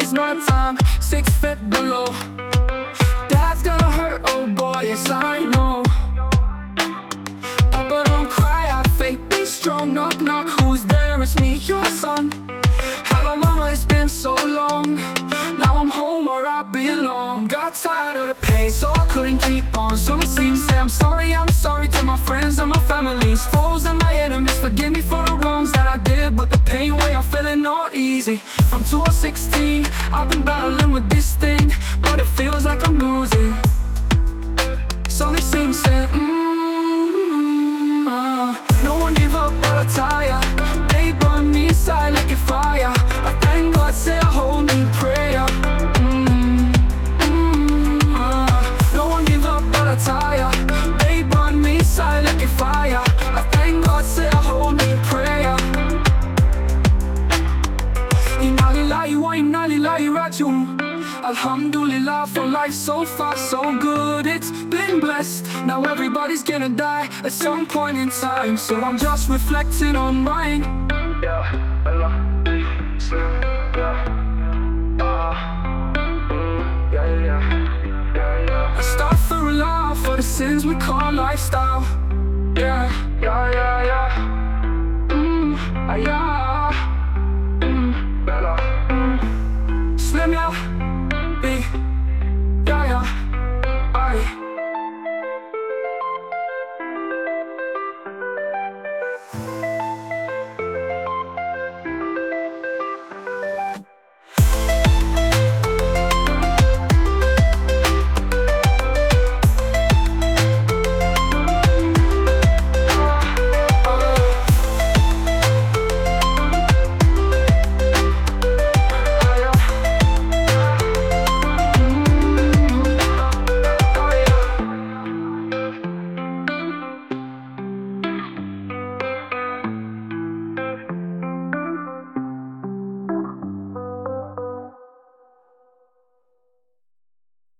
waste my time 6 feet below. That's gonna hurt, oh boy, yes I know. But don't cry, have faith, be strong. Knock, knock, who's there? It's me, your son. Hello mama, it's been so long. Now I'm home where I belong. Got tired of the pain, so I couldn't keep on. So it seems, say I'm sorry to my friends and my families, foes and my enemies. Forgive me for the wrongs that I did, but the pain way I'm feeling not easy. From 2016, I've been battling with this thing, but it feels like I'm losing. So it seems, say, no one give up but I tire. They burn me inside like a fire. I thank God, say I hold me prayer. No one give up but I tire. They burn me inside like a fire. I thank God, say I hold me prayer. Inna lillahi wa inna ilaihi raji'un. Alhamdulillah for life so far so good. It's been blessed. Now everybody's gonna die at some point in time, so I'm just reflecting on mine. Astaghfirullah for the sins we call lifestyle. Yeah.